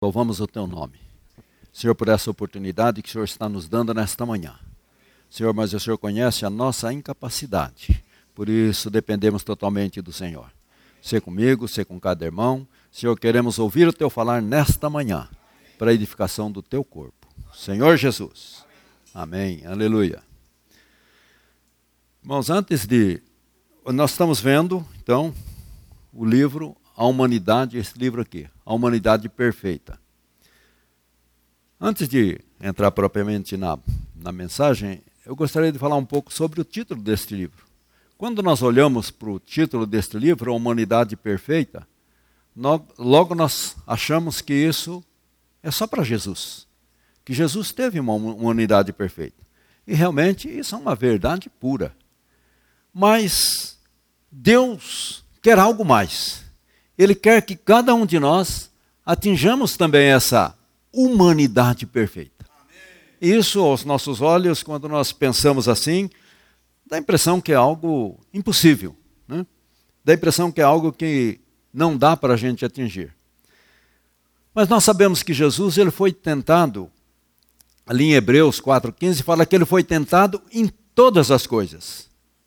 Louvamos o Teu nome, Senhor, por essa oportunidade que o Senhor está nos dando nesta manhã. Senhor, mas o Senhor conhece a nossa incapacidade, por isso dependemos totalmente do Senhor. Ser comigo, ser com cada irmão. Senhor, queremos ouvir o Teu falar nesta manhã, para a edificação do Teu corpo. Senhor Jesus. Amém. Aleluia. Irmãos, nós estamos vendo, então, o livro A Humanidade, esse livro aqui, A Humanidade Perfeita. Antes de entrar propriamente na mensagem, eu gostaria de falar um pouco sobre o título deste livro. Quando nós olhamos para o título deste livro, A Humanidade Perfeita, logo nós achamos que isso é só para Jesus. Que Jesus teve uma humanidade perfeita. E realmente isso é uma verdade pura. Mas Deus quer algo mais. Ele quer que cada um de nós atinjamos também essa humanidade perfeita. Amém. Isso, aos nossos olhos, quando nós pensamos assim, dá a impressão que é algo impossível, né? Dá a impressão que é algo que não dá para a gente atingir. Mas nós sabemos que Jesus ele foi tentado, ali em Hebreus 4,15, fala que ele foi tentado em todas as coisas.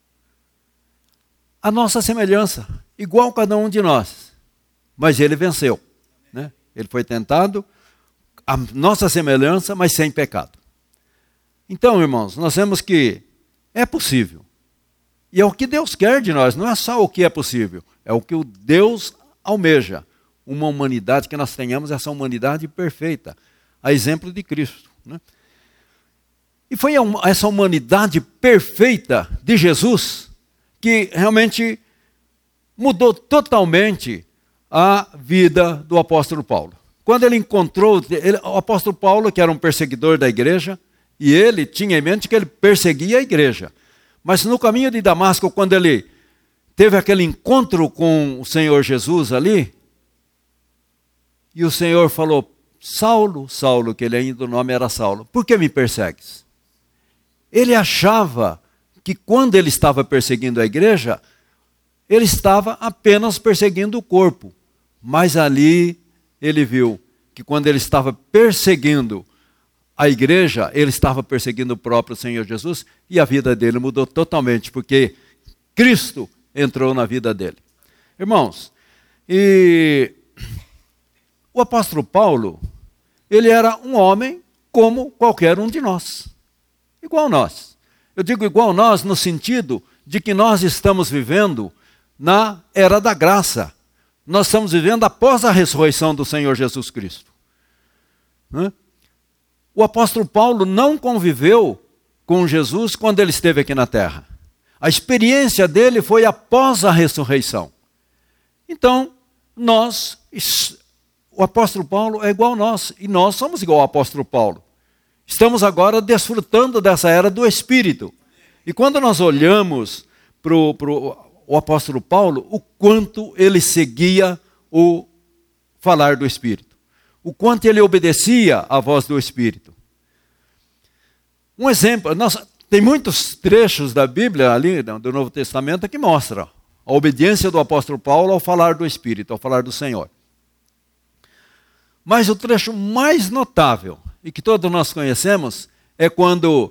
A nossa semelhança, igual cada um de nós. Mas ele venceu. Né? Ele foi tentado, a nossa semelhança, mas sem pecado. Então, irmãos, nós vemos que é possível. E é o que Deus quer de nós, não é só o que é possível, é o que o Deus almeja. Uma humanidade, que nós tenhamos essa humanidade perfeita, a exemplo de Cristo. Né? E foi essa humanidade perfeita de Jesus que realmente mudou totalmente a vida do apóstolo Paulo. Quando ele encontrou, o apóstolo Paulo, que era um perseguidor da igreja, e ele tinha em mente que ele perseguia a igreja. Mas no caminho de Damasco, quando ele teve aquele encontro com o Senhor Jesus ali, e o Senhor falou, Saulo, Saulo, que ele ainda o nome era Saulo, por que me persegues? Ele achava que quando ele estava perseguindo a igreja, ele estava apenas perseguindo o corpo. Mas ali ele viu que quando ele estava perseguindo a igreja, ele estava perseguindo o próprio Senhor Jesus, e a vida dele mudou totalmente, porque Cristo entrou na vida dele. Irmãos, o apóstolo Paulo, ele era um homem como qualquer um de nós. Igual nós. Eu digo igual nós no sentido de que nós estamos vivendo na era da graça. Nós estamos vivendo após a ressurreição do Senhor Jesus Cristo. O apóstolo Paulo não conviveu com Jesus quando ele esteve aqui na terra. A experiência dele foi após a ressurreição. Então, o apóstolo Paulo é igual a nós, e nós somos igual ao apóstolo Paulo. Estamos agora desfrutando dessa era do Espírito. E quando nós olhamos para o apóstolo Paulo, o quanto ele seguia o falar do Espírito. O quanto ele obedecia à voz do Espírito. Um exemplo, tem muitos trechos da Bíblia, ali do Novo Testamento, que mostram a obediência do apóstolo Paulo ao falar do Espírito, ao falar do Senhor. Mas o trecho mais notável, e que todos nós conhecemos, é quando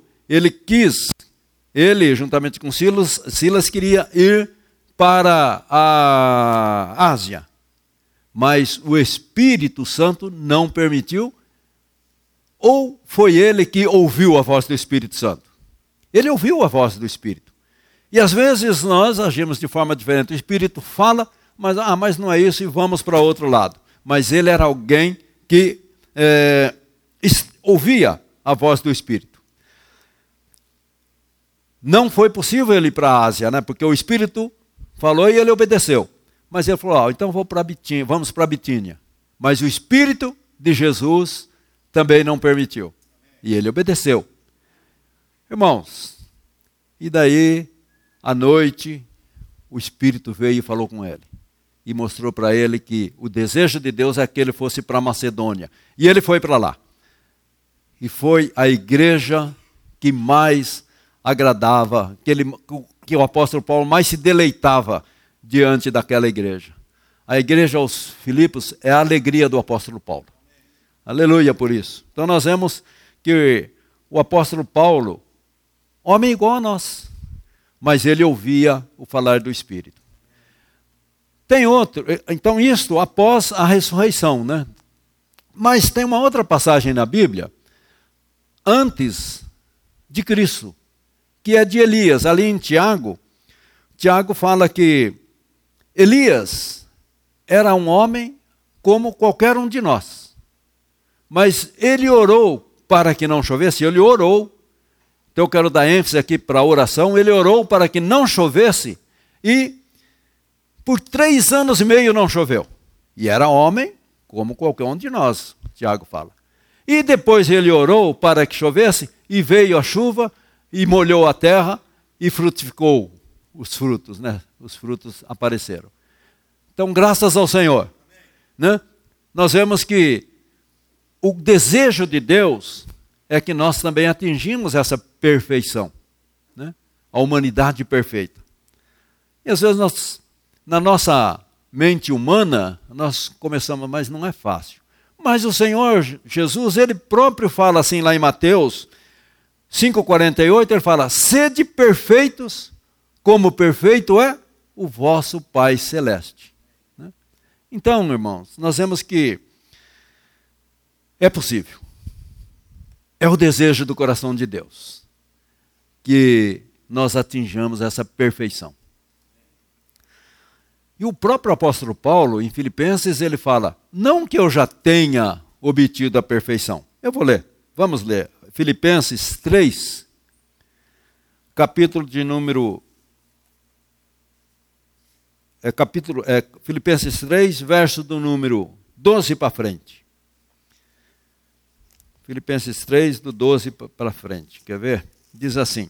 ele juntamente com Silas queria ir para a Ásia. Mas o Espírito Santo não permitiu, ou foi ele que ouviu a voz do Espírito Santo? Ele ouviu a voz do Espírito. E às vezes nós agimos de forma diferente. O Espírito fala, mas não é isso, e vamos para outro lado. Mas ele era alguém que ouvia a voz do Espírito. Não foi possível ele ir para a Ásia, né? Porque o Espírito falou e ele obedeceu. Mas ele falou, então vamos para Bitínia. Mas o Espírito de Jesus também não permitiu. E ele obedeceu. Irmãos, e daí, à noite, o Espírito veio e falou com ele. E mostrou para ele que o desejo de Deus é que ele fosse para Macedônia. E ele foi para lá. E foi a igreja que mais agradava, que o apóstolo Paulo mais se deleitava diante daquela igreja. A igreja aos Filipos é a alegria do apóstolo Paulo. Aleluia por isso. Então nós vemos que o apóstolo Paulo, homem igual a nós, mas ele ouvia o falar do Espírito. Tem outro, então isto após a ressurreição, né? Mas tem uma outra passagem na Bíblia, antes de Cristo, que é de Elias. Ali em Tiago fala que Elias era um homem como qualquer um de nós. Mas ele orou para que não chovesse, ele orou. Então eu quero dar ênfase aqui para a oração. Ele orou para que não chovesse e por 3 anos e meio não choveu. E era homem como qualquer um de nós, Tiago fala. E depois ele orou para que chovesse e veio a chuva e molhou a terra e frutificou os frutos, né? Os frutos apareceram. Então, graças ao Senhor, né? Nós vemos que o desejo de Deus é que nós também atingimos essa perfeição, né? A humanidade perfeita. E às vezes nós, na nossa mente humana, nós começamos, mas não é fácil. Mas o Senhor Jesus, ele próprio fala assim lá em Mateus 5,48, ele fala, sede perfeitos, como perfeito é o vosso Pai Celeste. Né? Então, irmãos, nós vemos que é possível. É o desejo do coração de Deus que nós atinjamos essa perfeição. E o próprio apóstolo Paulo, em Filipenses, ele fala, não que eu já tenha obtido a perfeição. Eu vou ler, vamos ler. Filipenses 3, capítulo de número... Filipenses 3, verso do número 12 para frente. Filipenses 3, do 12 para frente. Quer ver? Diz assim.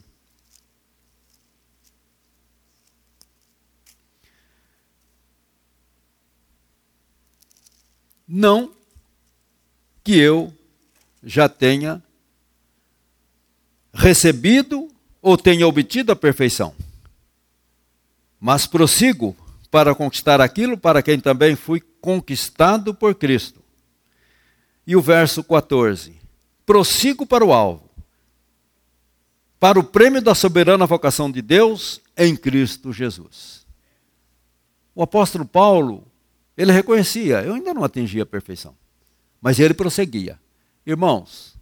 Não que eu já tenha recebido ou tenha obtido a perfeição, mas prossigo para conquistar aquilo para quem também fui conquistado por Cristo. E o verso 14, prossigo para o alvo, para o prêmio da soberana vocação de Deus em Cristo Jesus. O apóstolo Paulo, ele reconhecia, eu ainda não atingi a perfeição, mas ele prosseguia. Irmãos,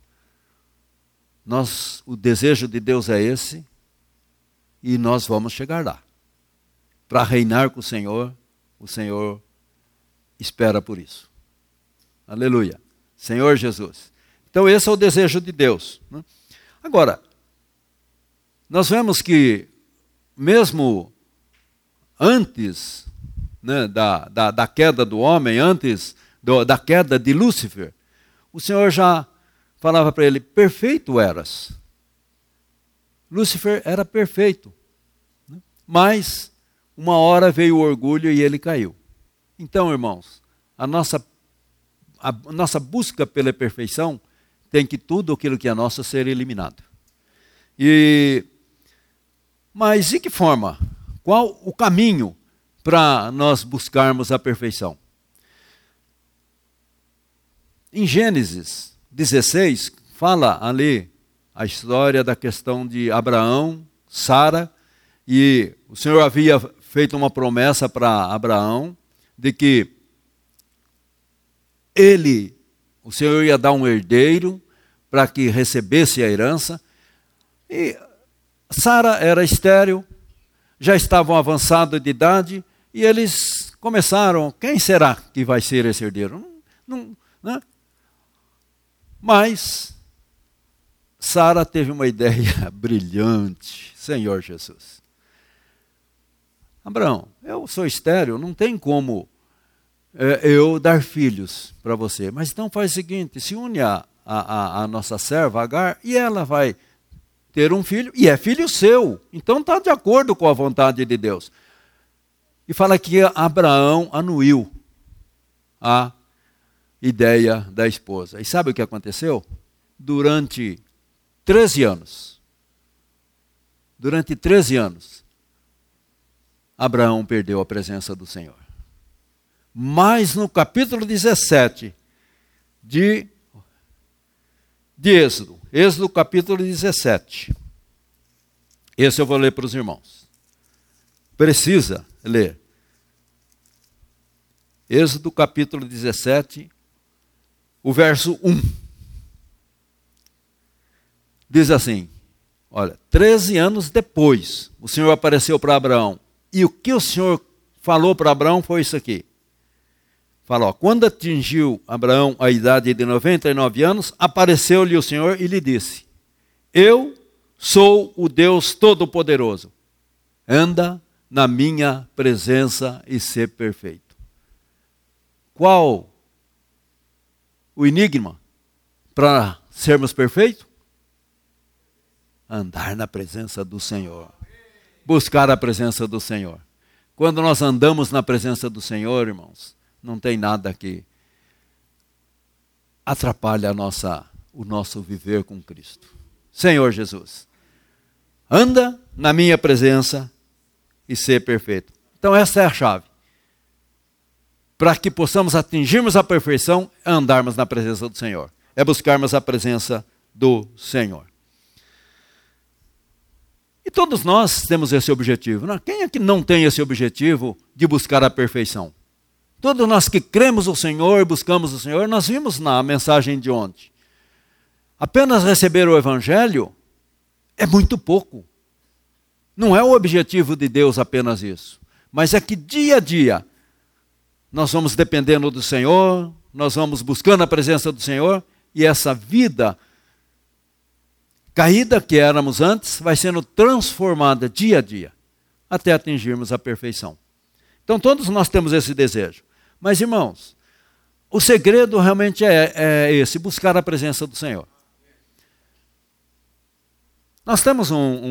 o desejo de Deus é esse, e nós vamos chegar lá. Para reinar com o Senhor espera por isso. Aleluia. Senhor Jesus. Então esse é o desejo de Deus. Né? Agora, nós vemos que mesmo antes, né, da queda do homem, antes da queda de Lúcifer, o Senhor já falava para ele, perfeito eras. Lúcifer era perfeito, né? Mas uma hora veio o orgulho e ele caiu. Então, irmãos, a nossa busca pela perfeição tem que tudo aquilo que é nosso ser eliminado. Mas de que forma? Qual o caminho para nós buscarmos a perfeição? Em Gênesis 16, fala ali a história da questão de Abraão, Sara, e o Senhor havia feito uma promessa para Abraão de que o Senhor ia dar um herdeiro para que recebesse a herança. E Sara era estéril, já estavam avançados de idade, e eles começaram, quem será que vai ser esse herdeiro? Né? Mas Sara teve uma ideia brilhante, Senhor Jesus. Abraão, eu sou estéril, não tem como eu dar filhos para você. Mas então faz o seguinte, se une a nossa serva Agar e ela vai ter um filho, e é filho seu. Então está de acordo com a vontade de Deus. E fala que Abraão anuiu a ideia da esposa. E sabe o que aconteceu? Durante 13 anos, Abraão perdeu a presença do Senhor. Mas no capítulo 17 de de Êxodo. Êxodo capítulo 17. Esse eu vou ler para os irmãos. Precisa ler. Êxodo capítulo 17, o verso 1. Diz assim, olha, 13 anos depois, o Senhor apareceu para Abraão. E o que o Senhor falou para Abraão foi isso aqui. Falou, quando atingiu Abraão a idade de 99 anos, apareceu-lhe o Senhor e lhe disse, eu sou o Deus Todo-Poderoso. Anda na minha presença e ser perfeito. Qual o enigma para sermos perfeitos? Andar na presença do Senhor. Buscar a presença do Senhor. Quando nós andamos na presença do Senhor, irmãos, não tem nada que atrapalhe o nosso viver com Cristo. Senhor Jesus, anda na minha presença e ser perfeito. Então essa é a chave. Para que possamos atingirmos a perfeição, é andarmos na presença do Senhor. É buscarmos a presença do Senhor. E todos nós temos esse objetivo. Não? Quem é que não tem esse objetivo de buscar a perfeição? Todos nós que cremos o Senhor, buscamos o Senhor, nós vimos na mensagem de ontem. Apenas receber o Evangelho é muito pouco. Não é o objetivo de Deus apenas isso. Mas é que dia a dia nós vamos dependendo do Senhor, nós vamos buscando a presença do Senhor, e essa vida caída que éramos antes vai sendo transformada dia a dia, até atingirmos a perfeição. Então todos nós temos esse desejo. Mas irmãos, o segredo realmente é esse, buscar a presença do Senhor. Nós temos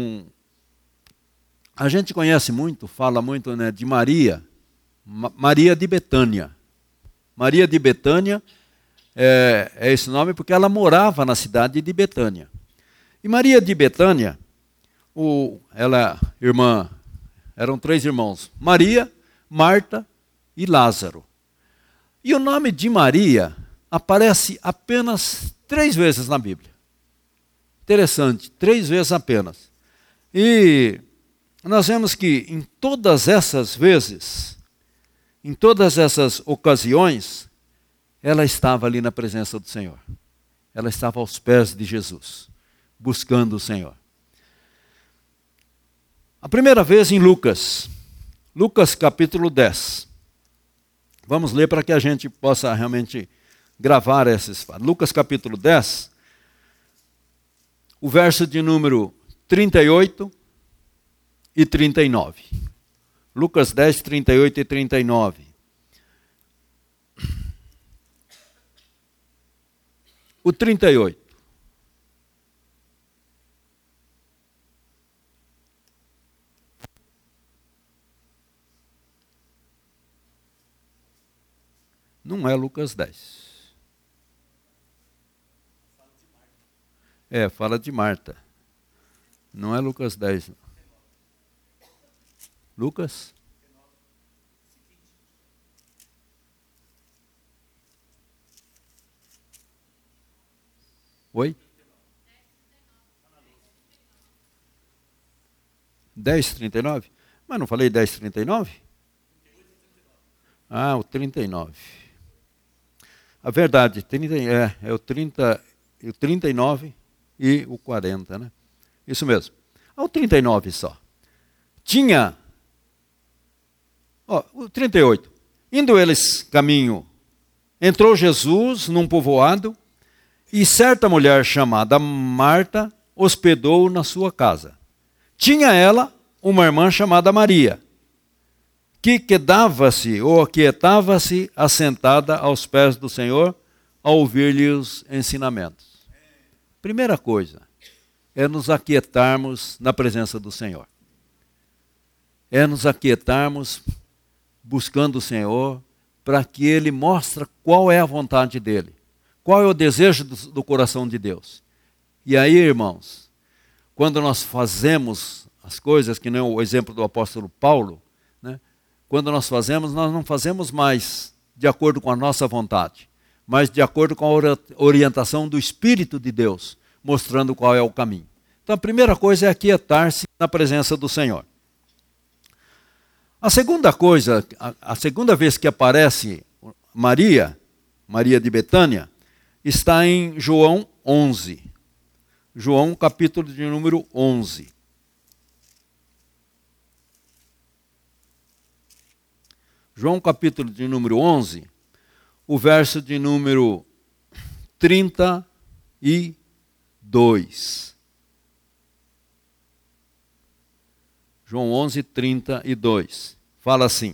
a gente conhece muito, fala muito, né, de Maria de Betânia. Maria de Betânia é esse nome porque ela morava na cidade de Betânia. E Maria de Betânia, eram 3 irmãos, Maria, Marta e Lázaro. E o nome de Maria aparece apenas 3 vezes na Bíblia. Interessante, 3 vezes apenas. E nós vemos que em todas essas vezes, em todas essas ocasiões, ela estava ali na presença do Senhor. Ela estava aos pés de Jesus, buscando o Senhor. A primeira vez em Lucas capítulo 10. Vamos ler para que a gente possa realmente gravar esses fatos. Lucas capítulo 10, o verso de número 38 e 39. Lucas 10, 38 e 39. O 38. Não é Lucas 10. Fala de Marta. Não é Lucas 10. Não. Lucas? Oi? 10:39? Mas não falei 10:39? Ah, o 39. A verdade, é o 30, o 39 e o 40, né? Isso mesmo. O 39 só. Tinha, o 38. Indo eles caminho, entrou Jesus num povoado, e certa mulher chamada Marta hospedou na sua casa. Tinha ela uma irmã chamada Maria, que quedava-se ou aquietava-se assentada aos pés do Senhor, a ouvir-lhe os ensinamentos. Primeira coisa, é nos aquietarmos na presença do Senhor. É nos aquietarmos buscando o Senhor, para que Ele mostre qual é a vontade dEle. Qual é o desejo do coração de Deus? E aí, irmãos, quando nós fazemos as coisas, que nem o exemplo do apóstolo Paulo, né? Quando nós não fazemos mais de acordo com a nossa vontade, mas de acordo com a orientação do Espírito de Deus, mostrando qual é o caminho. Então a primeira coisa é aquietar-se na presença do Senhor. A segunda coisa, a segunda vez que aparece Maria de Betânia, está em João 11. João, capítulo de número 11. João, capítulo de número 11, o verso de número 32. João 11, 32. Fala assim: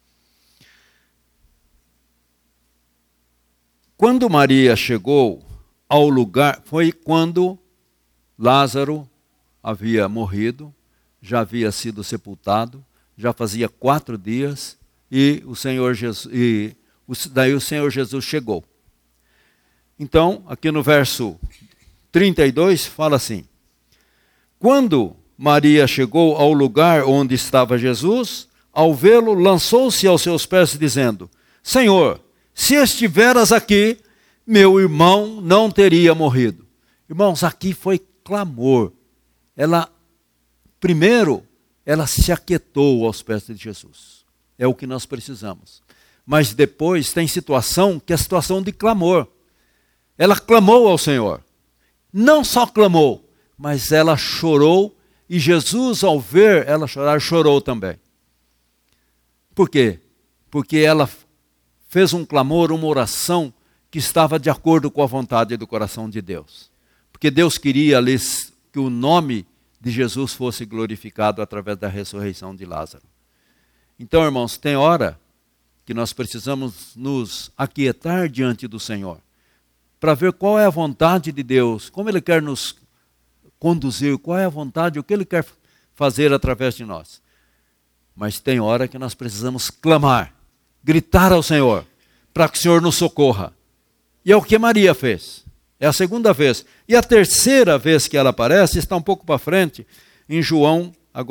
quando Maria chegou ao lugar, foi quando Lázaro havia morrido, já havia sido sepultado, já fazia 4 dias, e daí o Senhor Jesus chegou. Então, aqui no verso 32, fala assim: quando Maria chegou ao lugar onde estava Jesus, ao vê-lo, lançou-se aos seus pés, dizendo: Senhor, se estiveras aqui, meu irmão não teria morrido. Irmãos, aqui foi clamor. Primeiro, ela se aquietou aos pés de Jesus. É o que nós precisamos. Mas depois tem situação que é a situação de clamor. Ela clamou ao Senhor. Não só clamou, mas ela chorou, e Jesus, ao ver ela chorar, chorou também. Por quê? Porque ela fez um clamor, uma oração que estava de acordo com a vontade do coração de Deus. Porque Deus queria que o nome de Jesus fosse glorificado através da ressurreição de Lázaro. Então, irmãos, tem hora que nós precisamos nos aquietar diante do Senhor, para ver qual é a vontade de Deus, como Ele quer nos conduzir, qual é a vontade, o que Ele quer fazer através de nós. Mas tem hora que nós precisamos clamar, gritar ao Senhor, para que o Senhor nos socorra. E é o que Maria fez. É a segunda vez. E a terceira vez que ela aparece, está um pouco para frente, em João,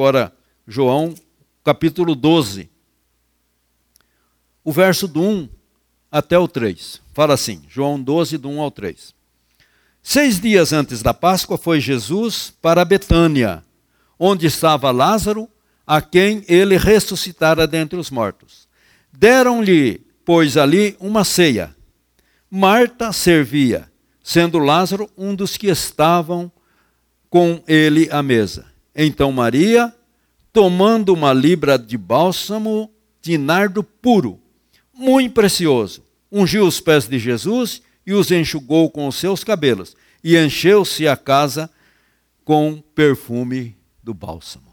capítulo 12. O verso do 1 até o 3. Fala assim, João 12, do 1 ao 3. 6 dias antes da Páscoa foi Jesus para Betânia, onde estava Lázaro, a quem ele ressuscitara dentre os mortos. Deram-lhe, pois, ali uma ceia. Marta servia, sendo Lázaro um dos que estavam com ele à mesa. Então Maria, tomando uma libra de bálsamo de nardo puro, muito precioso, ungiu os pés de Jesus e os enxugou com os seus cabelos, e encheu-se a casa com perfume do bálsamo.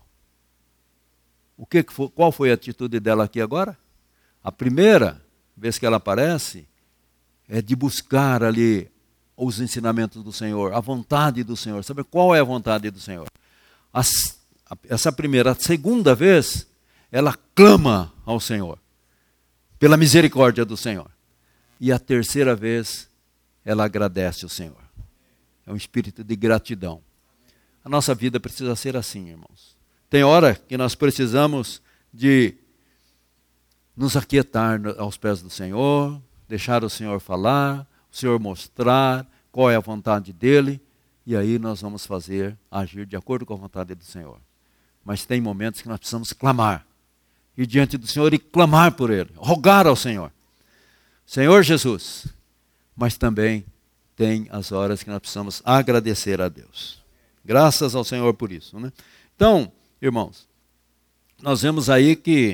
Qual foi a atitude dela aqui agora? A primeira vez que ela aparece é de buscar ali os ensinamentos do Senhor, a vontade do Senhor. Sabe qual é a vontade do Senhor? Essa primeira, a segunda vez, ela clama ao Senhor, pela misericórdia do Senhor. E a terceira vez, ela agradece o Senhor. É um espírito de gratidão. A nossa vida precisa ser assim, irmãos. Tem hora que nós precisamos de nos aquietar aos pés do Senhor, deixar o Senhor falar, o Senhor mostrar qual é a vontade dEle, e aí nós vamos agir de acordo com a vontade do Senhor. Mas tem momentos que nós precisamos clamar, ir diante do Senhor e clamar por Ele, rogar ao Senhor. Senhor Jesus, mas também tem as horas que nós precisamos agradecer a Deus. Graças ao Senhor por isso, né? Então, irmãos, nós vemos aí que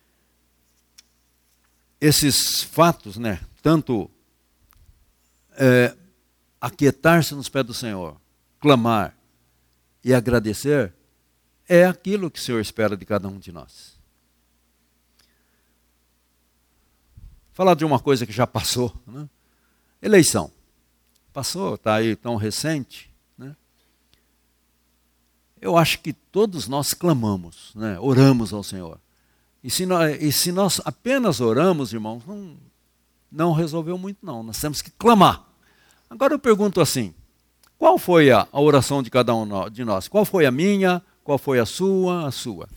esses fatos, né, tanto aquietar-se nos pés do Senhor, clamar e agradecer, é aquilo que o Senhor espera de cada um de nós. Falar de uma coisa que já passou, né? Eleição. Passou, está aí tão recente, né? Eu acho que todos nós clamamos, né? Oramos ao Senhor. E se nós apenas oramos, irmãos, não resolveu muito não. Nós temos que clamar. Agora eu pergunto assim, qual foi a oração de cada um de nós? Qual foi a minha? Qual foi a sua? A sua.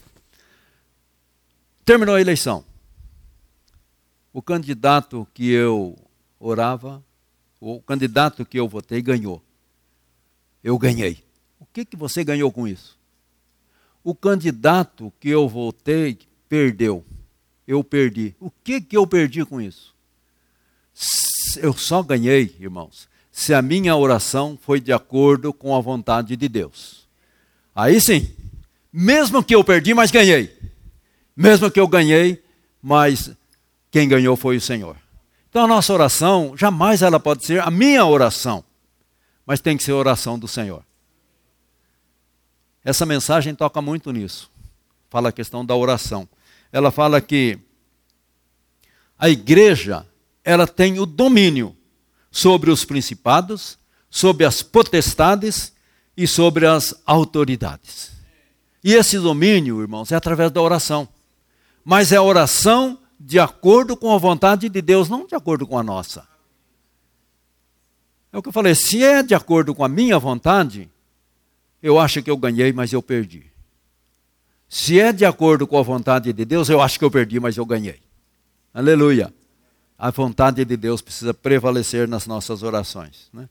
Terminou a eleição. O candidato que eu orava, o candidato que eu votei ganhou. Eu ganhei. O que você ganhou com isso? O candidato que eu votei perdeu. Eu perdi. O que eu perdi com isso? Eu só ganhei, irmãos, se a minha oração foi de acordo com a vontade de Deus. Aí sim, mesmo que eu perdi, mas ganhei. Mesmo que eu ganhei, mas quem ganhou foi o Senhor. Então a nossa oração, jamais ela pode ser a minha oração, mas tem que ser a oração do Senhor. Essa mensagem toca muito nisso. Fala a questão da oração. Ela fala que a igreja, ela tem o domínio sobre os principados, sobre as potestades e sobre as autoridades. E esse domínio, irmãos, é através da oração. Mas é a oração de acordo com a vontade de Deus, não de acordo com a nossa. É o que eu falei, se é de acordo com a minha vontade, eu acho que eu ganhei, mas eu perdi. Se é de acordo com a vontade de Deus, eu acho que eu perdi, mas eu ganhei. Aleluia. A vontade de Deus precisa prevalecer nas nossas orações, né?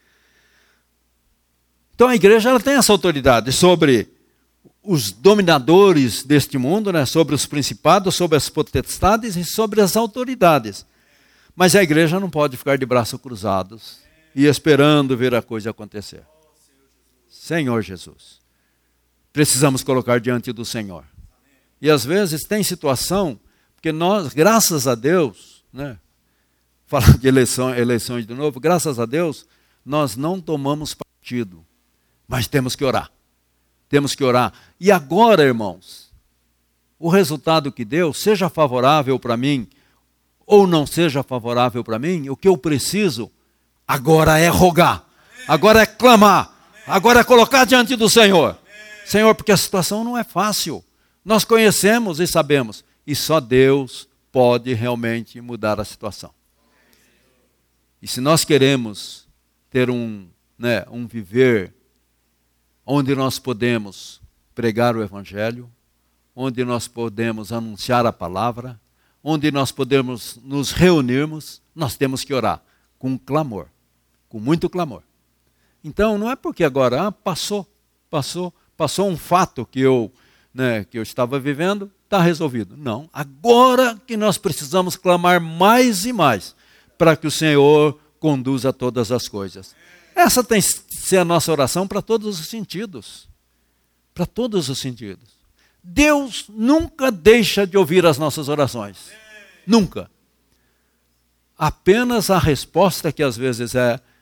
Então a igreja ela tem essa autoridade sobre os dominadores deste mundo, né? Sobre os principados, sobre as potestades e sobre as autoridades. Mas a igreja não pode ficar de braços cruzados e esperando ver a coisa acontecer. Senhor Jesus. Precisamos colocar diante do Senhor. E às vezes tem situação, porque nós, graças a Deus, né? Falar de eleições de novo, graças a Deus, nós não tomamos partido, mas temos que orar. Temos que orar. E agora, irmãos, o resultado que deu, seja favorável para mim ou não seja favorável para mim, o que eu preciso agora é rogar, agora é clamar, agora é colocar diante do Senhor. Senhor, porque a situação não é fácil. Nós conhecemos e sabemos, e só Deus pode realmente mudar a situação. E se nós queremos ter um viver onde nós podemos pregar o Evangelho, onde nós podemos anunciar a palavra, onde nós podemos nos reunirmos, nós temos que orar com clamor, com muito clamor. Então, não é porque agora passou um fato que eu estava vivendo, está resolvido. Não, agora que nós precisamos clamar mais e mais para que o Senhor conduza todas as coisas. Essa tem que ser a nossa oração para todos os sentidos. Para todos os sentidos. Deus nunca deixa de ouvir as nossas orações. Nunca. Apenas a resposta que às vezes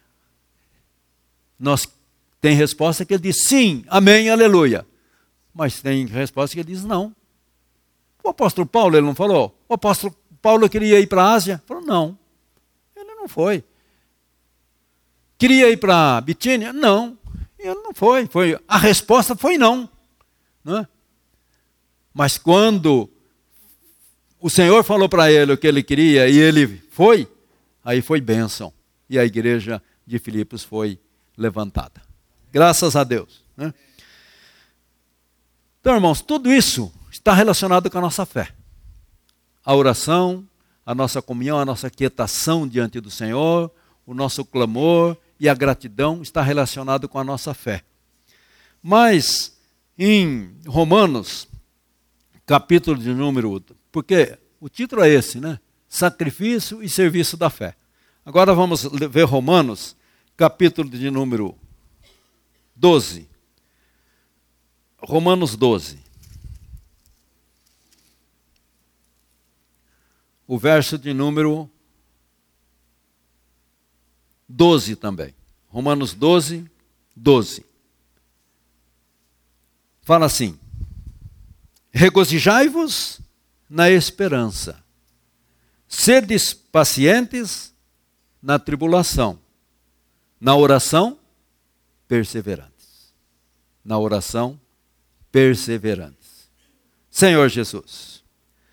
tem resposta que ele diz sim, amém, aleluia. Mas tem resposta que ele diz não. O apóstolo Paulo, ele não falou? O apóstolo Paulo queria ir para a Ásia? Falou, não. Ele não foi. Queria ir para a Bitínia? Não. Ele não foi. A resposta foi não. Né? Mas quando o Senhor falou para ele o que ele queria e ele foi, aí foi bênção. E a igreja de Filipos foi levantada. Graças a Deus. Né? Então, irmãos, tudo isso está relacionado com a nossa fé. A oração, a nossa comunhão, a nossa quietação diante do Senhor, o nosso clamor e a gratidão está relacionado com a nossa fé. Mas, em Romanos, capítulo de número... Porque o título é esse, né? Sacrifício e serviço da fé. Agora vamos ver Romanos, capítulo de número 12. Romanos 12. O verso de número 12 também. Romanos 12, 12. Fala assim: regozijai-vos na esperança, sedes pacientes na tribulação, na oração, perseverantes. Na oração, perseverantes. Senhor Jesus.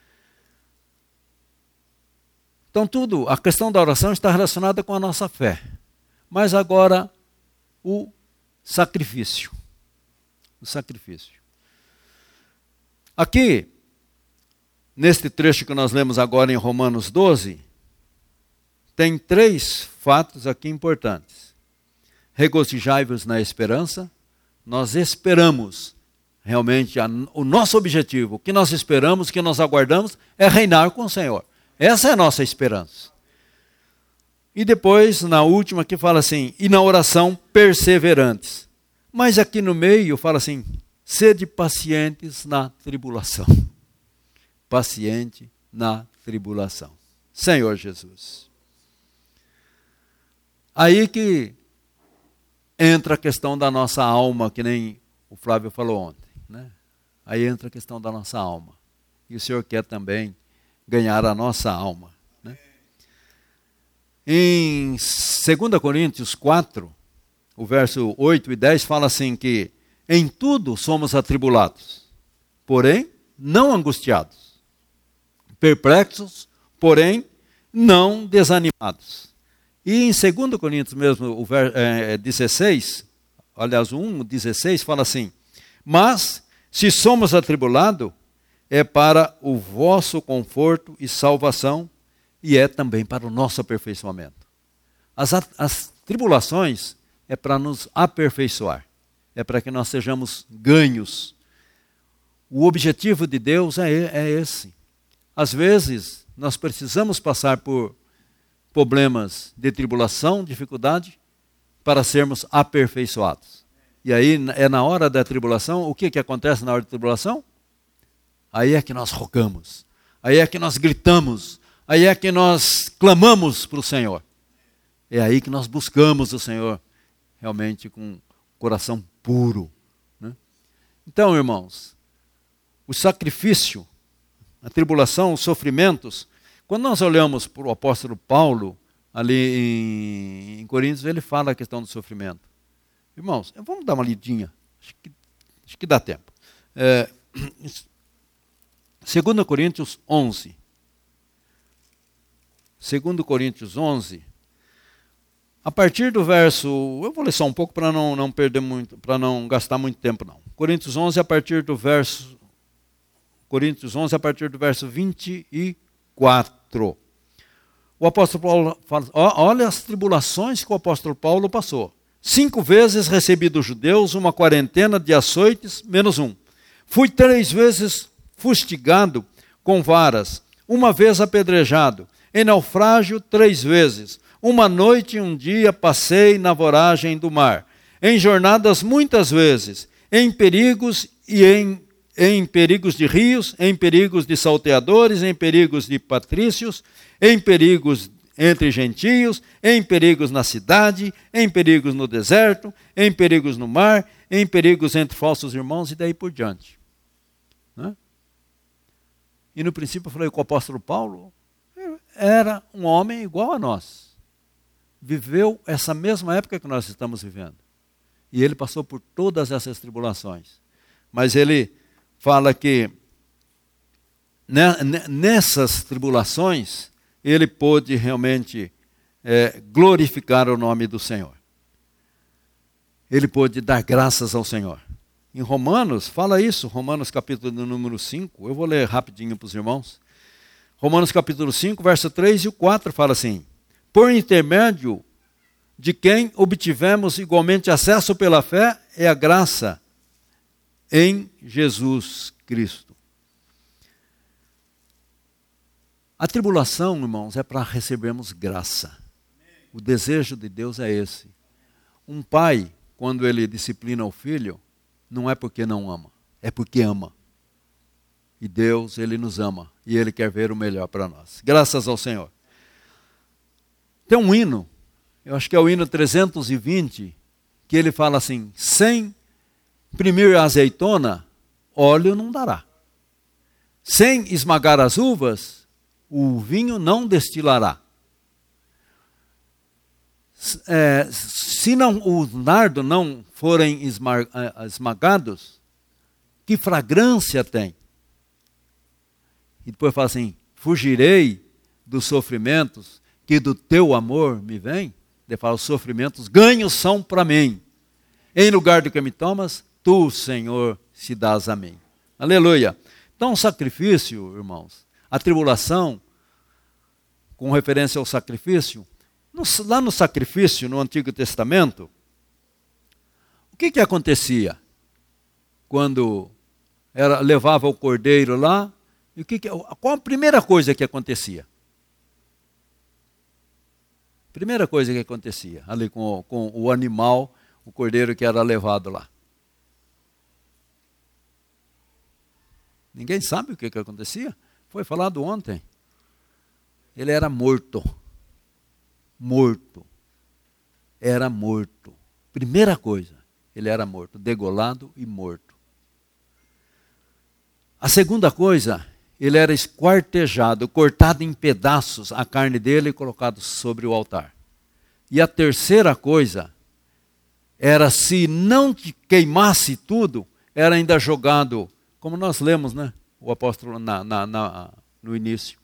Então a questão da oração está relacionada com a nossa fé. Mas agora, o sacrifício. O sacrifício. Aqui, neste trecho que nós lemos agora em Romanos 12, tem 3 fatos aqui importantes. Regozijai-vos na esperança. Nós esperamos, realmente, o nosso objetivo, o que nós esperamos, o que nós aguardamos, é reinar com o Senhor. Essa é a nossa esperança. E depois, na última, que fala assim, e na oração perseverantes. Mas aqui no meio, fala assim, sede pacientes na tribulação. Paciente na tribulação. Senhor Jesus. Aí que entra a questão da nossa alma, que nem o Flávio falou ontem, né? Aí entra a questão da nossa alma. E o Senhor quer também ganhar a nossa alma, né? Em 2 Coríntios 4, o verso 8 e 10 fala assim que em tudo somos atribulados, porém não angustiados, perplexos, porém não desanimados. E em 2 Coríntios mesmo, o 16, aliás, 1:16 fala assim, mas se somos atribulados, é para o vosso conforto e salvação, e é também para o nosso aperfeiçoamento. As tribulações é para nos aperfeiçoar, é para que nós sejamos ganhos. O objetivo de Deus é esse. Às vezes, nós precisamos passar por problemas de tribulação, dificuldade, para sermos aperfeiçoados. E aí, é na hora da tribulação, o que acontece na hora da tribulação? Aí é que nós rogamos, aí é que nós gritamos, aí é que nós clamamos para o Senhor. É aí que nós buscamos o Senhor, realmente com coração puro, né? Então, irmãos, o sacrifício, a tribulação, os sofrimentos, quando nós olhamos para o apóstolo Paulo, ali em Coríntios, ele fala a questão do sofrimento. Irmãos, vamos dar uma lidinha, acho que dá tempo. 2 Coríntios 11. 2 Coríntios 11, a partir do verso, eu vou ler só um pouco para não perder muito, para não gastar muito tempo não. Coríntios 11 a partir do verso 24. O apóstolo Paulo fala, olha as tribulações que o apóstolo Paulo passou. 5 vezes recebi dos judeus uma quarentena de açoites, menos 1. Fui 3 vezes fustigado com varas, 1 vez apedrejado, em naufrágio 3 vezes. 1 noite e 1 dia passei na voragem do mar, em jornadas muitas vezes, em perigos e em perigos de rios, em perigos de salteadores, em perigos de patrícios, em perigos entre gentios, em perigos na cidade, em perigos no deserto, em perigos no mar, em perigos entre falsos irmãos e daí por diante. Né? E no princípio eu falei que o apóstolo Paulo era um homem igual a nós. Viveu essa mesma época que nós estamos vivendo. E ele passou por todas essas tribulações. Mas ele fala que nessas tribulações ele pôde realmente glorificar o nome do Senhor. Ele pôde dar graças ao Senhor. Em Romanos, fala isso, Romanos capítulo número 5, eu vou ler rapidinho para os irmãos. Romanos capítulo 5, verso 3 e 4 fala assim, por intermédio de quem obtivemos igualmente acesso pela fé é a graça em Jesus Cristo. A tribulação, irmãos, é para recebermos graça. O desejo de Deus é esse. Um pai, quando ele disciplina o filho, não é porque não ama, é porque ama. E Deus, ele nos ama e ele quer ver o melhor para nós. Graças ao Senhor. Tem um hino, eu acho que é o hino 320, que ele fala assim, sem imprimir a azeitona, óleo não dará. Sem esmagar as uvas, o vinho não destilará. Se o nardo não forem esmagados, que fragrância tem? E depois fala assim, fugirei dos sofrimentos que do teu amor me vem. Ele fala, os sofrimentos ganhos são para mim. Em lugar do que me tomas, tu, Senhor, se dás a mim. Aleluia. Então, o sacrifício, irmãos, a tribulação, com referência ao sacrifício, lá no sacrifício, no Antigo Testamento, o que acontecia quando levava o cordeiro lá? E qual a primeira coisa que acontecia? Primeira coisa que acontecia ali com o animal, o cordeiro que era levado lá. Ninguém sabe o que acontecia? Foi falado ontem. Ele era morto. Morto. Era morto. Primeira coisa, ele era morto, degolado e morto. A segunda coisa, ele era esquartejado, cortado em pedaços a carne dele e colocado sobre o altar. E a terceira coisa era, se não queimasse tudo, era ainda jogado, como nós lemos, né? O apóstolo no início.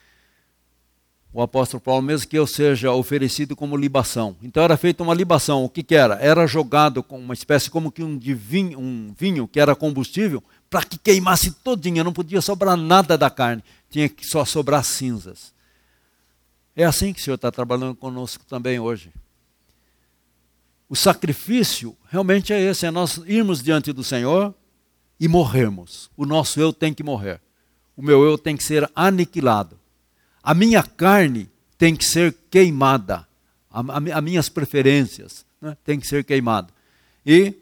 O apóstolo Paulo, mesmo que eu seja oferecido como libação. Então era feita uma libação. O que era? Era jogado com uma espécie como que um vinho que era combustível, para que queimasse todinha, não podia sobrar nada da carne, tinha que só sobrar cinzas. É assim que o Senhor está trabalhando conosco também hoje. O sacrifício realmente é esse, é nós irmos diante do Senhor e morrermos. O nosso eu tem que morrer. O meu eu tem que ser aniquilado. A minha carne tem que ser queimada. As minhas preferências, né, tem que ser queimada. E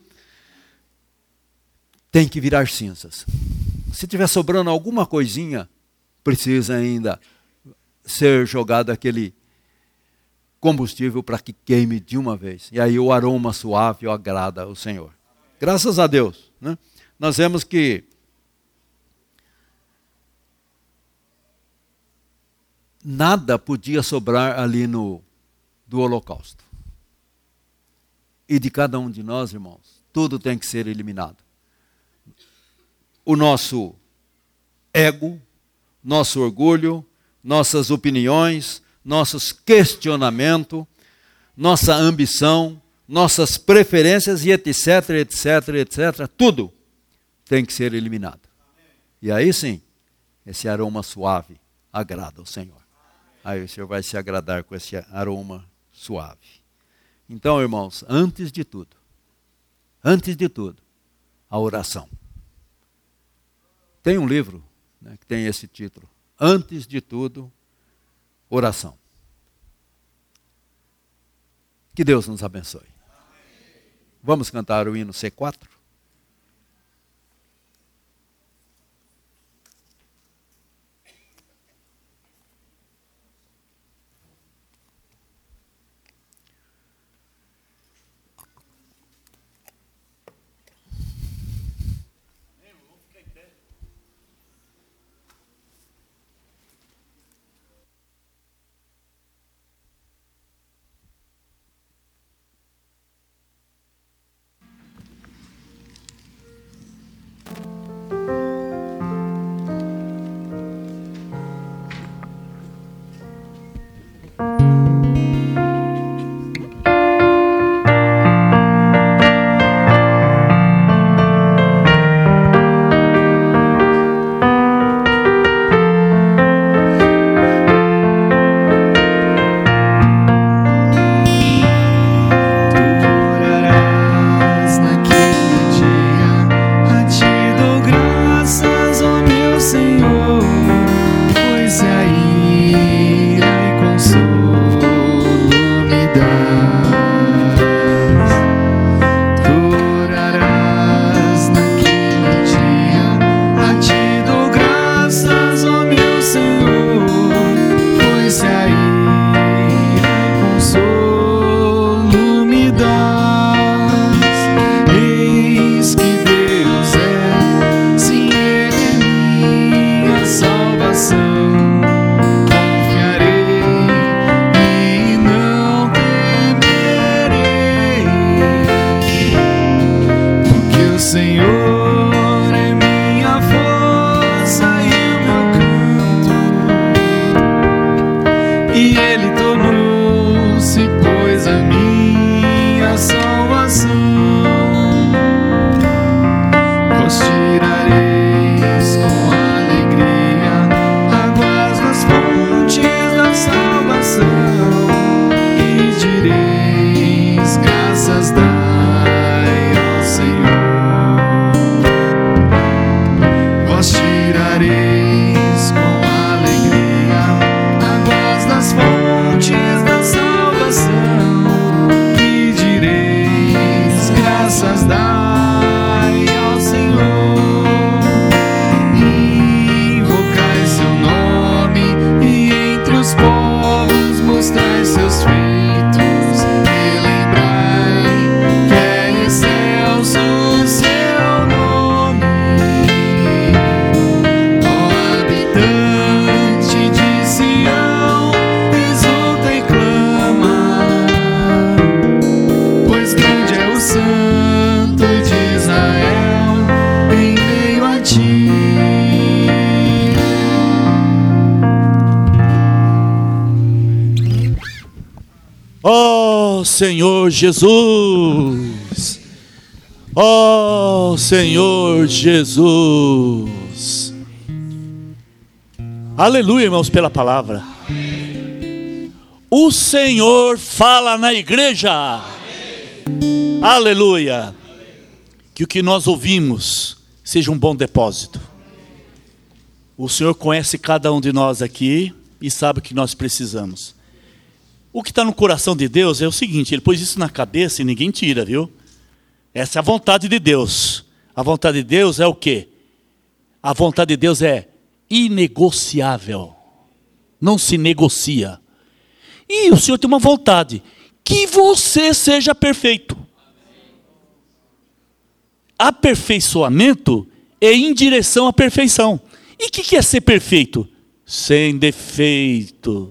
tem que virar cinzas. Se tiver sobrando alguma coisinha, precisa ainda ser jogado aquele combustível para que queime de uma vez. E aí o aroma suave agrada ao Senhor. Graças a Deus, né? Nós vemos que nada podia sobrar ali do holocausto. E de cada um de nós, irmãos, tudo tem que ser eliminado. O nosso ego, nosso orgulho, nossas opiniões, nossos questionamentos, nossa ambição, nossas preferências e etc, etc, etc, tudo tem que ser eliminado. E aí sim, esse aroma suave agrada ao Senhor. Aí o Senhor vai se agradar com esse aroma suave. Então, irmãos, antes de tudo, a oração. Tem um livro, né, que tem esse título. Antes de tudo, oração. Que Deus nos abençoe. Vamos cantar o hino C4? Tirareis com alegria águas das fontes da salvação. Senhor Jesus! Ó Senhor Jesus! Aleluia, irmãos, pela palavra. O Senhor fala na igreja. Aleluia. Que o que nós ouvimos seja um bom depósito. O Senhor conhece cada um de nós aqui e sabe o que nós precisamos. O que está no coração de Deus é o seguinte: Ele pôs isso na cabeça e ninguém tira, viu? Essa é a vontade de Deus. A vontade de Deus é o quê? A vontade de Deus é inegociável. Não se negocia. E o Senhor tem uma vontade: que você seja perfeito. Aperfeiçoamento é em direção à perfeição. E o que é ser perfeito? Sem defeito.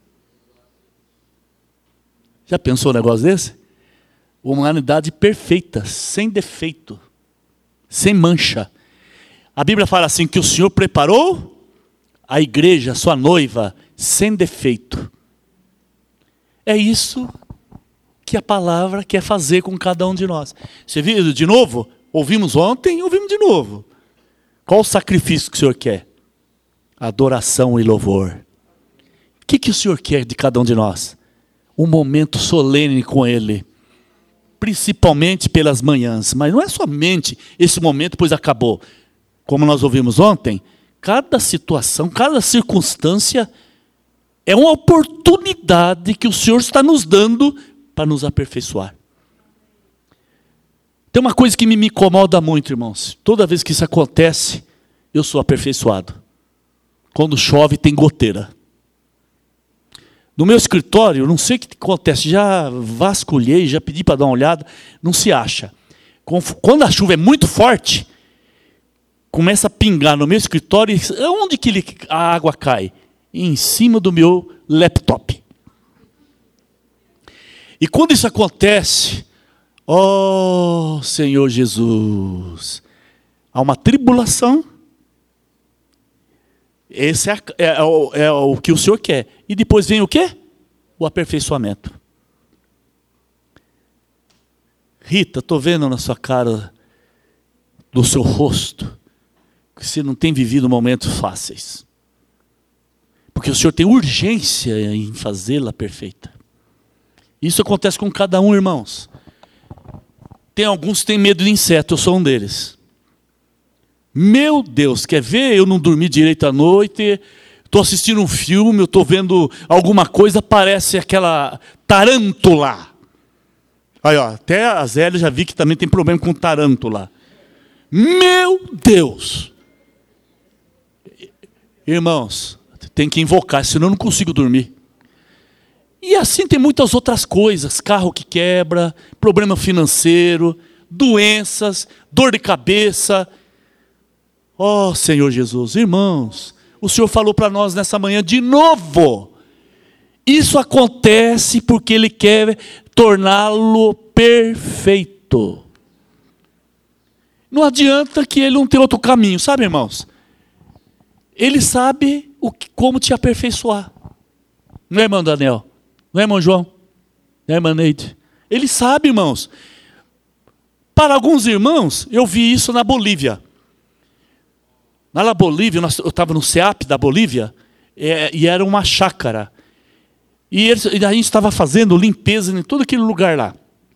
Já pensou um negócio desse? Uma humanidade perfeita, sem defeito, sem mancha. A Bíblia fala assim, que o Senhor preparou a igreja, sua noiva, sem defeito. É isso que a palavra quer fazer com cada um de nós. Você viu de novo? Ouvimos ontem, ouvimos de novo. Qual o sacrifício que o Senhor quer? Adoração e louvor. O que o Senhor quer de cada um de nós? Um momento solene com Ele. Principalmente pelas manhãs. Mas não é somente esse momento, pois acabou. Como nós ouvimos ontem, cada situação, cada circunstância é uma oportunidade que o Senhor está nos dando para nos aperfeiçoar. Tem uma coisa que me incomoda muito, irmãos. Toda vez que isso acontece, eu sou aperfeiçoado. Quando chove, tem goteira. No meu escritório, não sei o que acontece. Já vasculhei, já pedi para dar uma olhada. Não se acha. Quando a chuva é muito forte, começa a pingar no meu escritório. Onde que a água cai? Em cima do meu laptop. E quando isso acontece... ó Senhor Jesus, há uma tribulação. Esse é o que o Senhor quer. E depois vem o quê? O aperfeiçoamento. Rita, estou vendo na sua cara, do seu rosto, que você não tem vivido momentos fáceis. Porque o Senhor tem urgência em fazê-la perfeita. Isso acontece com cada um, irmãos. Tem alguns que têm medo de inseto, eu sou um deles. Meu Deus, quer ver? Eu não dormi direito à noite, estou assistindo um filme, eu estou vendo alguma coisa, aparece aquela tarântula. Aí, ó, até a Zélia já vi que também tem problema com tarântula. Meu Deus! Irmãos, tem que invocar, senão eu não consigo dormir. E assim tem muitas outras coisas, carro que quebra, problema financeiro, doenças, dor de cabeça. Ó Senhor Jesus, irmãos, o Senhor falou para nós nessa manhã de novo. Isso acontece porque Ele quer torná-lo perfeito. Não adianta que Ele não tem outro caminho, sabe, irmãos? Ele sabe como te aperfeiçoar. Não é, irmão Daniel? Não é, irmão João? Não é, irmã Neide? Ele sabe, irmãos. Para alguns irmãos, eu vi isso na Bolívia. Na Bolívia, eu estava no CEAP da Bolívia, e era uma chácara. E a gente estava fazendo limpeza em todo aquele lugar lá.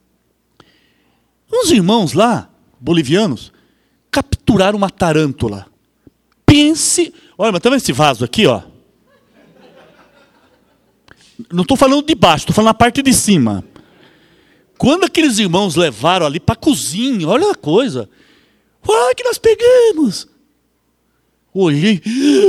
Uns irmãos lá, bolivianos, capturaram uma tarântula. Pense... Olha, mas tá vendo esse vaso aqui, ó? Não estou falando de baixo, estou falando na parte de cima. Quando aqueles irmãos levaram ali para a cozinha, olha a coisa. Olha que nós pegamos. Olhei,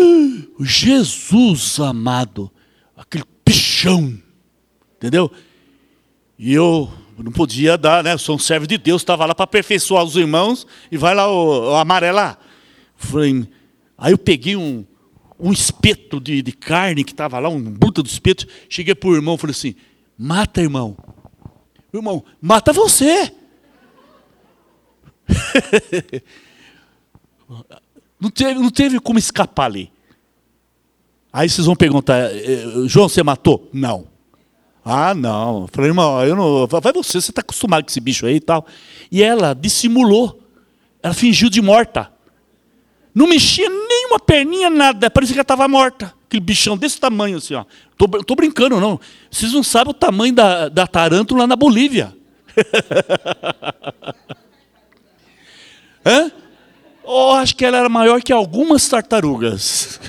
Jesus amado, aquele bichão, entendeu? E eu não podia dar, né? Eu sou um servo de Deus, estava lá para aperfeiçoar os irmãos, e vai lá o amarelar. Falei, aí eu peguei um espeto de carne que estava lá, um bruto do espeto, cheguei para o irmão e falei assim, mata, irmão. Irmão, mata você. Não teve como escapar ali. Aí vocês vão perguntar, João, você matou? Não. Ah, não. Eu falei, irmão, eu não. Vai você está acostumado com esse bicho aí e tal. E ela dissimulou. Ela fingiu de morta. Não mexia nem uma perninha, nada. Parecia que ela estava morta. Aquele bichão desse tamanho, assim, ó. Tô brincando, não. Vocês não sabem o tamanho da tarântula lá na Bolívia. Hã? Oh, acho que ela era maior que algumas tartarugas.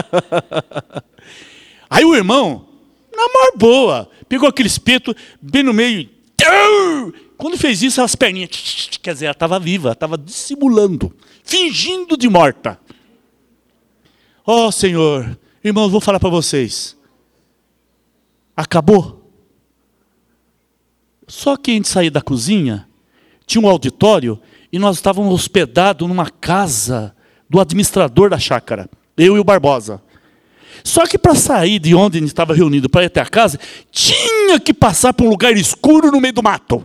Aí o irmão, na maior boa, pegou aquele espeto bem no meio. Quando fez isso, as perninhas, quer dizer, ela estava viva, estava dissimulando, fingindo de morta. Oh, Senhor, irmãos, vou falar para vocês. Acabou. Só que a gente saía da cozinha, tinha um auditório, e nós estávamos hospedados numa casa do administrador da chácara, eu e o Barbosa. Só que para sair de onde a gente estava reunido para ir até a casa, tinha que passar por um lugar escuro no meio do mato.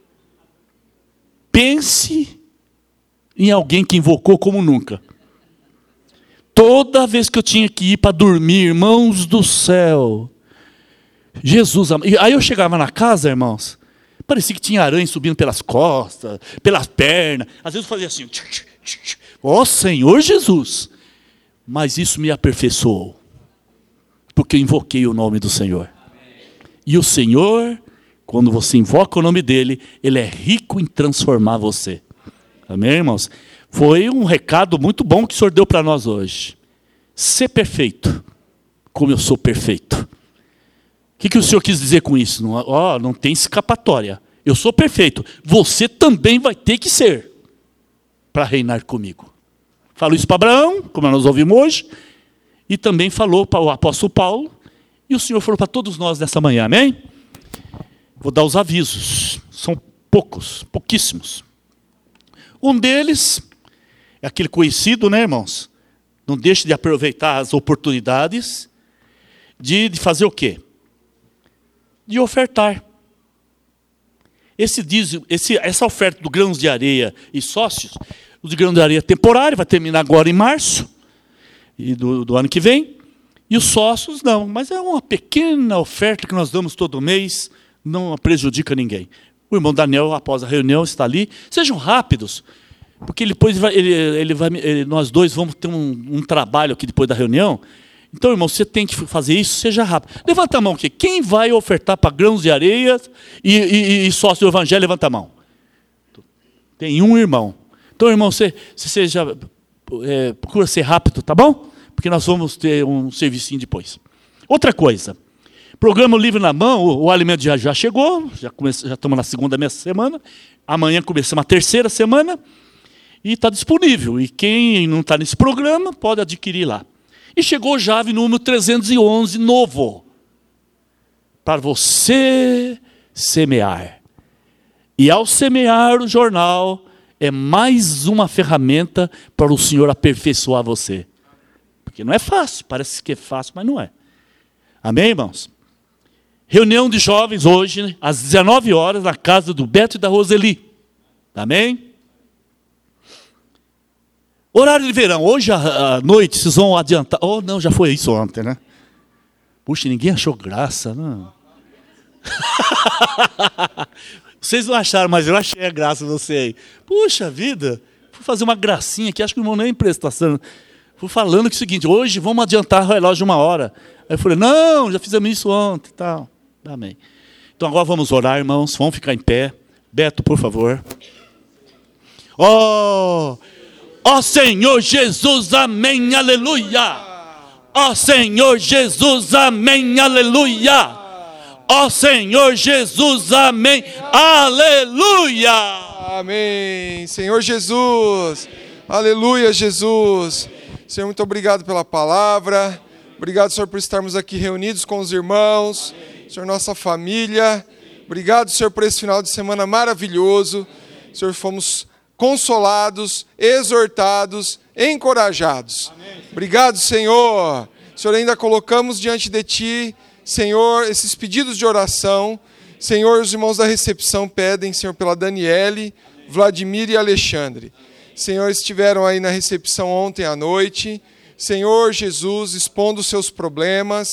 Pense em alguém que invocou como nunca. Toda vez que eu tinha que ir para dormir, irmãos do céu, Jesus, aí eu chegava na casa, irmãos, parecia que tinha aranha subindo pelas costas, pelas pernas. Às vezes eu fazia assim, ó Senhor Jesus. Mas isso me aperfeiçoou, porque eu invoquei o nome do Senhor. E o Senhor, quando você invoca o nome dele, ele é rico em transformar você. Amém, irmãos? Foi um recado muito bom que o Senhor deu para nós hoje. Ser perfeito, como eu sou perfeito. O que o Senhor quis dizer com isso? Não tem escapatória. Eu sou perfeito. Você também vai ter que ser para reinar comigo. Falou isso para Abraão, como nós ouvimos hoje, e também falou para o apóstolo Paulo, e o Senhor falou para todos nós nessa manhã, amém? Vou dar os avisos. São pouquíssimos. Um deles é aquele conhecido, né, irmãos? Não deixe de aproveitar as oportunidades de fazer o quê? De ofertar. Essa oferta do grãos de areia e sócios, o de grãos de areia temporário, vai terminar agora em março e do ano que vem, e os sócios não, mas é uma pequena oferta que nós damos todo mês, não prejudica ninguém. O irmão Daniel, após a reunião, está ali. Sejam rápidos, porque depois nós dois vamos ter um trabalho aqui depois da reunião. Então, irmão, você tem que fazer isso, seja rápido. Levanta a mão aqui. Quem vai ofertar para grãos de areia e sócio do evangelho, levanta a mão. Tem um irmão. Então, irmão, você procura ser rápido, tá bom? Porque nós vamos ter um servicinho depois. Outra coisa. Programa Livre na Mão, o alimento já chegou, já estamos na segunda semana. Amanhã começamos a terceira semana. E está disponível. E quem não está nesse programa, pode adquirir lá. E chegou o Jave número 311, novo. Para você semear. E ao semear o jornal, é mais uma ferramenta para o Senhor aperfeiçoar você. Porque não é fácil, parece que é fácil, mas não é. Amém, irmãos? Reunião de jovens hoje, às 19 horas, na casa do Beto e da Roseli. Amém? Horário de verão, hoje à noite vocês vão adiantar. Oh, não, já foi isso ontem, né? Puxa, ninguém achou graça, não. Vocês não acharam, mas eu achei a graça de você aí. Puxa vida, fui fazer uma gracinha aqui, acho que o irmão nem prestação. Fui falando que é o seguinte, hoje vamos adiantar o relógio 1 hora. Aí eu falei, não, já fizemos isso ontem e tal. Amém. Então agora vamos orar, irmãos, vamos ficar em pé. Beto, por favor. Ó Senhor Jesus, amém, aleluia. Ó Senhor Jesus, amém, aleluia. Ó Senhor Jesus, amém, aleluia. Amém, Senhor Jesus, aleluia, Jesus. Senhor, muito obrigado pela palavra. Obrigado, Senhor, por estarmos aqui reunidos com os irmãos. Senhor, nossa família. Obrigado, Senhor, por esse final de semana maravilhoso. Senhor, fomos consolados, exortados, encorajados. Amém. Obrigado, Senhor. Senhor, ainda colocamos diante de Ti, Senhor, esses pedidos de oração. Senhor, os irmãos da recepção pedem, Senhor, pela Daniele, Vladimir e Alexandre. Senhor, estiveram aí na recepção ontem à noite. Senhor Jesus, expondo os seus problemas.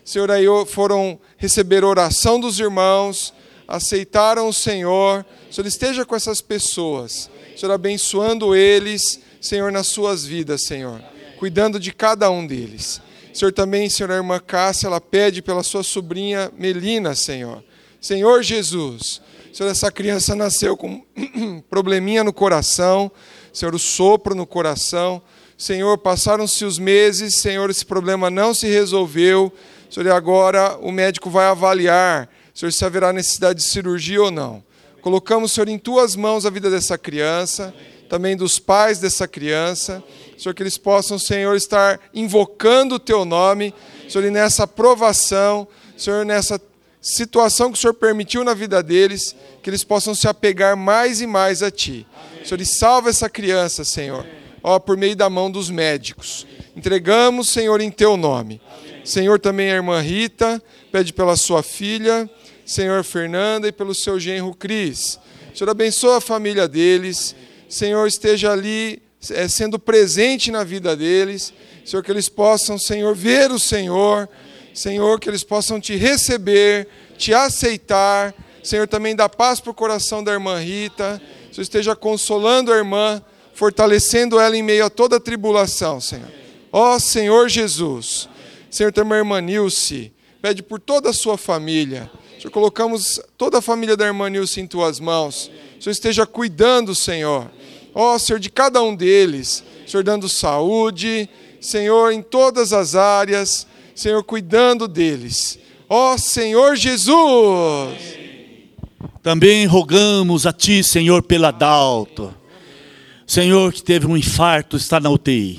Senhor, aí foram receber oração dos irmãos, aceitaram o Senhor. Senhor, esteja com essas pessoas, Senhor, abençoando eles, Senhor, nas suas vidas, Senhor, cuidando de cada um deles. Senhor, também, Senhor, a irmã Cássia, ela pede pela sua sobrinha Melina, Senhor. Senhor Jesus, Senhor, essa criança nasceu com probleminha no coração, Senhor, o sopro no coração. Senhor, passaram-se os meses, Senhor, esse problema não se resolveu. Senhor, e agora o médico vai avaliar, Senhor, se haverá necessidade de cirurgia ou não. Colocamos, Senhor, em Tuas mãos a vida dessa criança, também dos pais dessa criança. Senhor, que eles possam, Senhor, estar invocando o Teu nome, Senhor, e nessa aprovação, Senhor, nessa situação que o Senhor permitiu na vida deles, que eles possam se apegar mais e mais a Ti. Senhor, e salva essa criança, Senhor, por meio da mão dos médicos. Entregamos, Senhor, em Teu nome. Senhor, também a irmã Rita, pede pela sua filha, Senhor, Fernanda, e pelo seu genro Cris. Senhor, abençoa a família deles. Senhor, esteja ali sendo presente na vida deles. Senhor, que eles possam, Senhor, ver o Senhor. Senhor, que eles possam Te receber, Te aceitar. Senhor, também dá paz para o coração da irmã Rita. Senhor, esteja consolando a irmã, fortalecendo ela em meio a toda a tribulação, Senhor. Ó Senhor Jesus. Senhor, também a irmã Nilce, pede por toda a sua família. Senhor, colocamos toda a família da irmã Nilce em Tuas mãos. Senhor, esteja cuidando, Senhor. Ó Senhor, de cada um deles. Senhor, dando saúde. Senhor, em todas as áreas. Senhor, cuidando deles. Ó Senhor Jesus. Também rogamos a Ti, Senhor, pela Adalto. Senhor, que teve um infarto, está na UTI.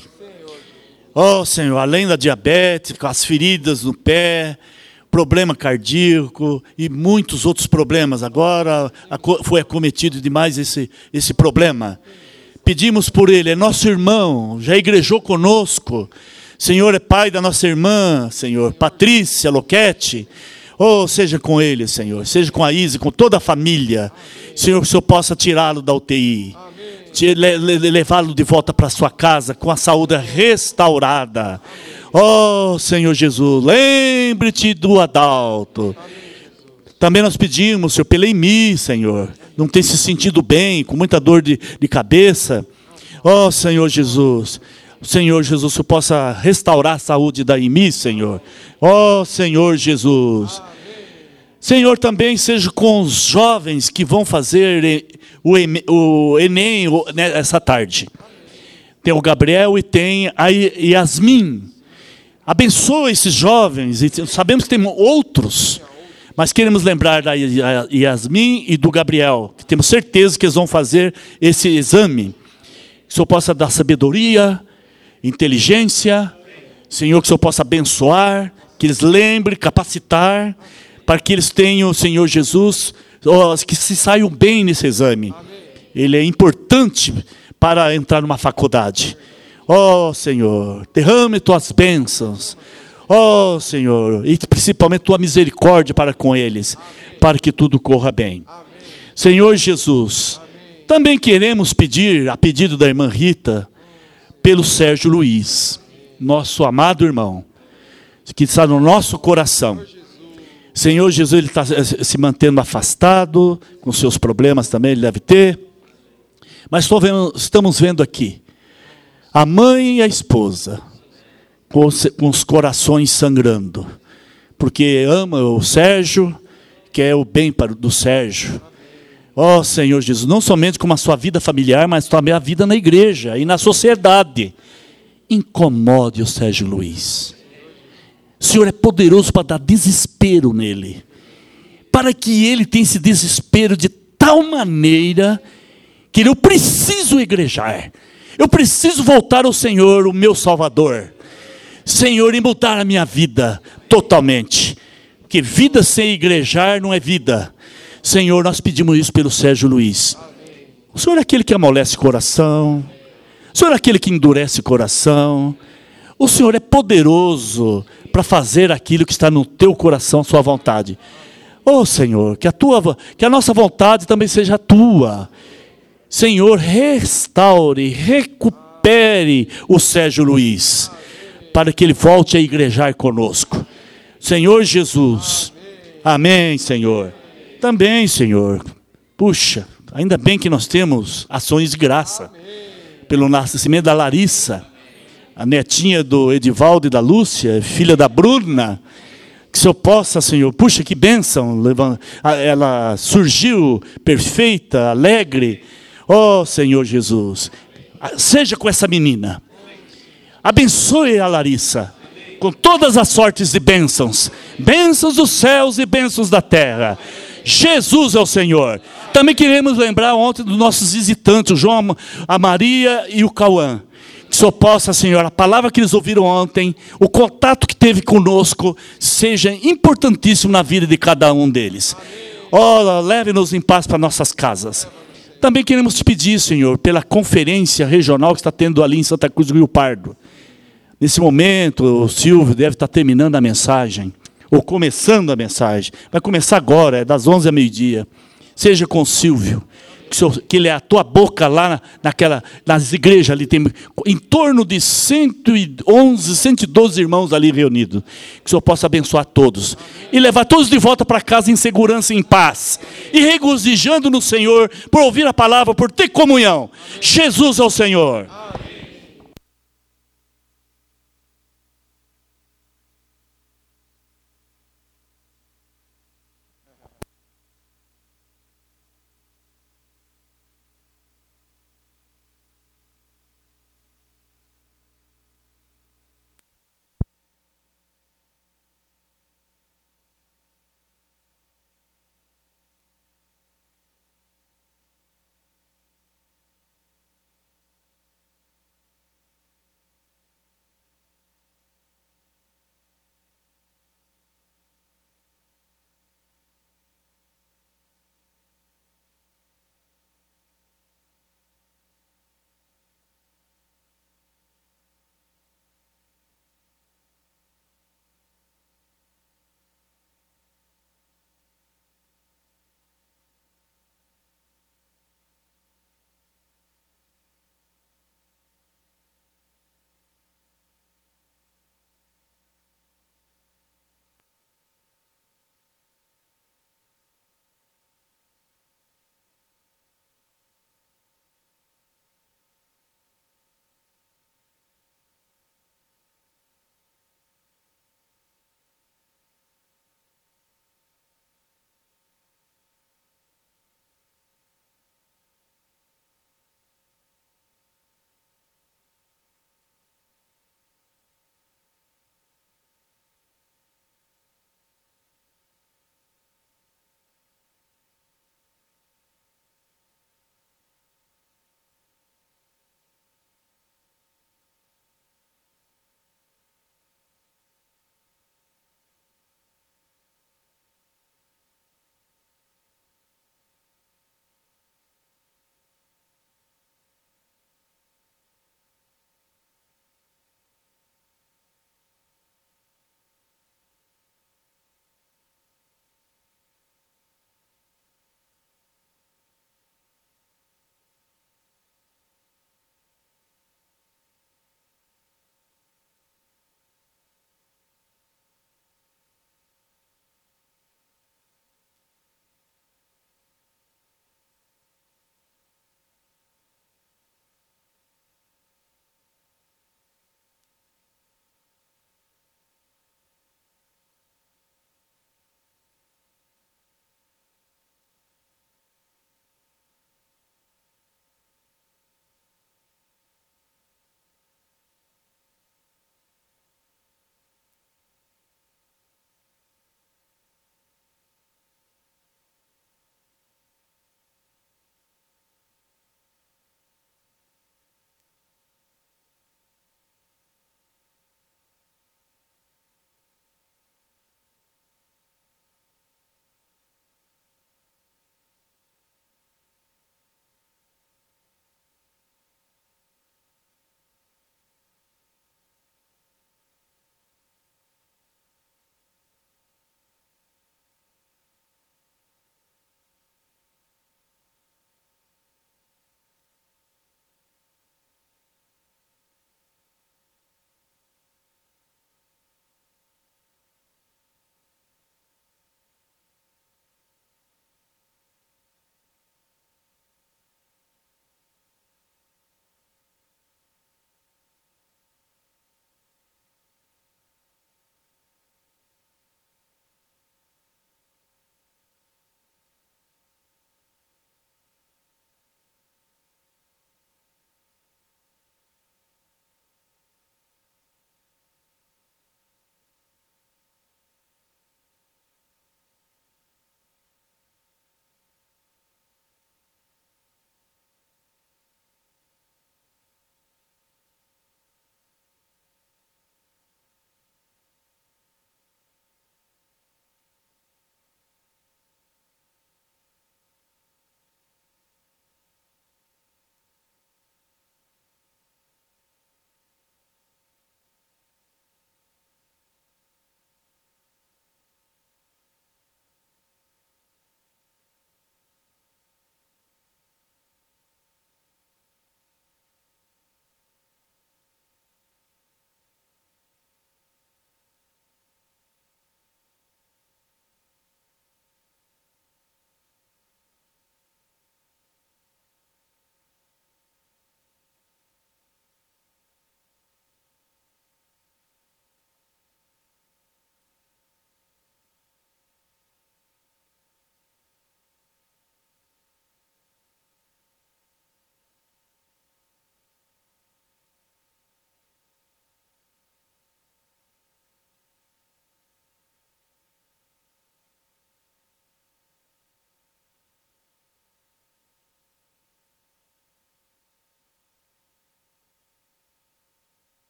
Ó Senhor, além da diabetes, com as feridas no pé, problema cardíaco e muitos outros problemas. Agora foi acometido demais esse problema. Pedimos por ele, é nosso irmão, já igrejou conosco. Senhor, é pai da nossa irmã, Senhor, Patrícia Loquete. Oh, seja com ele, Senhor, seja com a Isa, com toda a família. Senhor, que o Senhor possa tirá-lo da UTI. Levá-lo de volta para sua casa com a saúde restaurada. Oh, Senhor Jesus, lembre-te do Adalto. Também nós pedimos, Senhor, pela Emi, Senhor, não tem se sentido bem, com muita dor de cabeça. Oh, Senhor Jesus, Senhor Jesus, que possa restaurar a saúde da Emi, Senhor. Oh, Senhor Jesus. Senhor, também seja com os jovens que vão fazer o Enem essa tarde. Tem o Gabriel e tem a Yasmin. Abençoa esses jovens. Sabemos que tem outros, mas queremos lembrar da Yasmin e do Gabriel, que temos certeza que eles vão fazer esse exame. Que o Senhor possa dar sabedoria, inteligência. Senhor, que o Senhor possa abençoar, que eles lembrem, capacitar, para que eles tenham, Senhor Jesus, que se saiam bem nesse exame. Ele é importante para entrar numa faculdade. Ó Senhor, derrame Tuas bênçãos. Ó Senhor, e principalmente Tua misericórdia para com eles, para que tudo corra bem. Senhor Jesus, também queremos pedir, a pedido da irmã Rita, pelo Sérgio Luiz, nosso amado irmão, que está no nosso coração. Senhor Jesus, ele está se mantendo afastado, com seus problemas também ele deve ter. Mas estamos vendo aqui, a mãe e a esposa, com os corações sangrando, porque ama o Sérgio, quer o bem do Sérgio. Ó Senhor Jesus, não somente como a sua vida familiar, mas também a vida na igreja e na sociedade. Incomode o Sérgio Luiz. O Senhor é poderoso para dar desespero nele, para que ele tenha esse desespero de tal maneira que eu preciso igrejar, eu preciso voltar ao Senhor, o meu Salvador, Senhor, e mudar a minha vida totalmente, porque vida sem igrejar não é vida. Senhor, nós pedimos isso pelo Sérgio Luiz. O Senhor é aquele que amolece o coração, o Senhor é aquele que endurece o coração. O Senhor é poderoso para fazer aquilo que está no teu coração, a sua vontade. Oh Senhor, que a nossa vontade também seja a tua. Senhor, restaure, recupere o Sérgio Luiz, para que ele volte a igrejar conosco. Senhor Jesus. Amém, Senhor. Também, Senhor. Puxa, ainda bem que nós temos ações de graça. Pelo nascimento da Larissa, a netinha do Edivaldo e da Lúcia, filha da Bruna. Que o Senhor possa, Senhor, puxa, que bênção. Ela surgiu perfeita, alegre. Oh, Senhor Jesus. Seja com essa menina. Abençoe a Larissa com todas as sortes de bênçãos. Bênçãos dos céus e bênçãos da terra. Jesus é o Senhor. Também queremos lembrar ontem dos nossos visitantes, o João, a Maria e o Cauã. Que o Senhor possa, Senhor, a palavra que eles ouviram ontem, o contato que teve conosco, seja importantíssimo na vida de cada um deles. Oh, leve-nos em paz para nossas casas. Também queremos te pedir, Senhor, pela conferência regional que está tendo ali em Santa Cruz do Rio Pardo. Nesse momento, o Silvio deve estar terminando a mensagem, ou começando a mensagem. Vai começar agora, é das 11 ao meio-dia. Seja com o Silvio, que ele é a tua boca lá nas igrejas ali, tem em torno de 111, 112 irmãos ali reunidos. Que o Senhor possa abençoar todos e levar todos de volta para casa em segurança e em paz, e regozijando no Senhor, por ouvir a palavra, por ter comunhão. Jesus é o Senhor.